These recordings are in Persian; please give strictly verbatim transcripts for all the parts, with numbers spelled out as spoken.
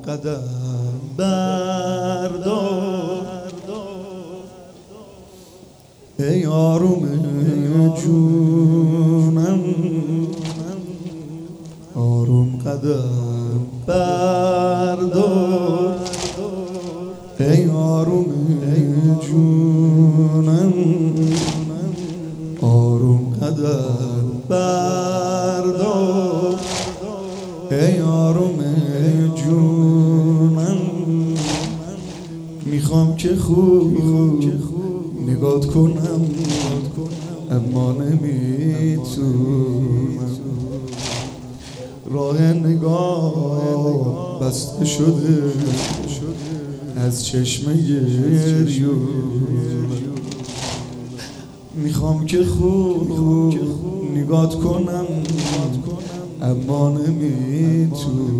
قدم بردار ای آروم جونم، آروم قدم بردار ای آروم جونم، آروم قدم بردار ای آروم جونم. میخوام که خوب نگات کنم اما نمیتونم، راه نگاه بسته شده از چشم گریون. میخوام که خوب نگات کنم اما نمیتونم،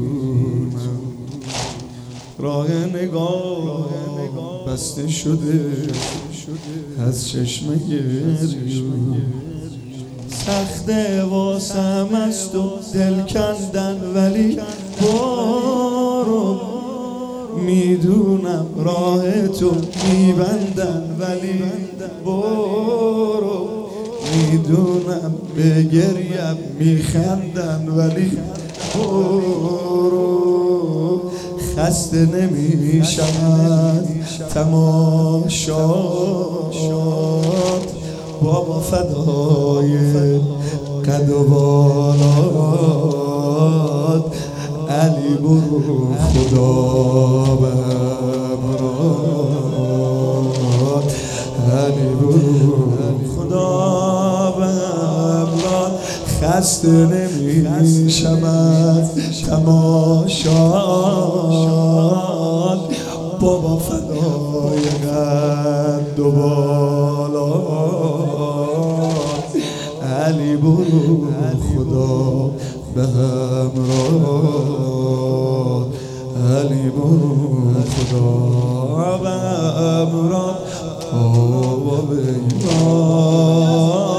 راه نگاه بسته شده از چشم گریون. سخته واسم است و دل کندن ولی برو، میدونم راه تو میبندن ولی برو، میدونم به گریم میخندن ولی برو. خسته نمیشم تماشات بابا، فدای قد و بالات علی برو خدا به امرات، علی برو خدا به امرات. خسته نمیشم از تماشات بابا، فدای قد و بالات علی برو خدا به همراه، علی برو خدا به همراه. آوا بیران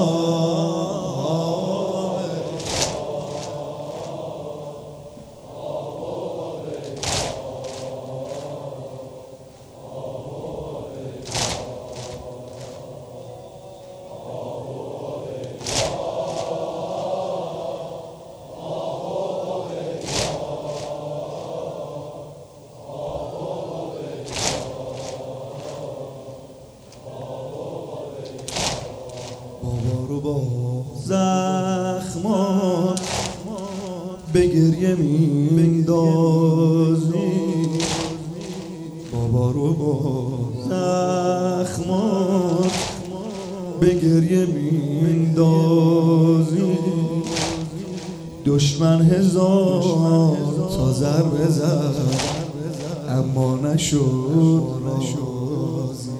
با زخمات به گریه میندازی، بابا رو با زخمات به گریه میندازی. دشمن هزار تا ضربه زد اما نشد رازی،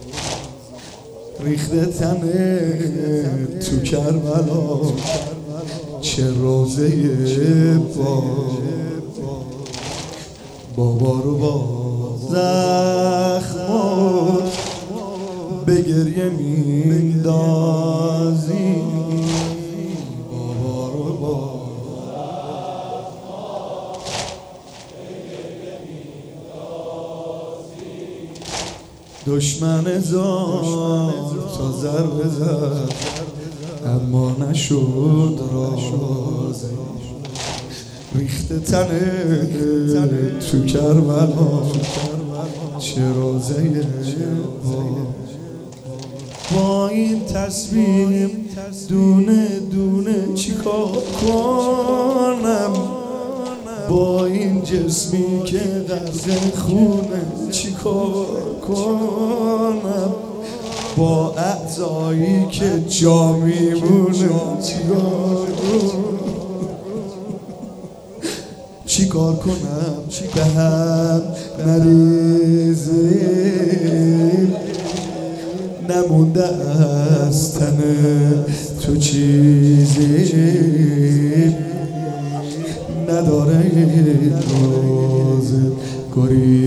ریخته تنه تو کربلا چه روزه با بابا رو با زخمات به گریه میندازی، بابا رو با دشمن هزار تا ضربه زد اما نشد رازی، ریخته تنه تو کربلا چه روزه با این تصمیم دونه دونه چیکار کنم، با این جسمی که غرق خونه چیکار کنم، با اعضایی که جا میمونه چیکار چیکار کنم، به هم نریزیم نمونده از تن تو چیزی، نداره این روز گریز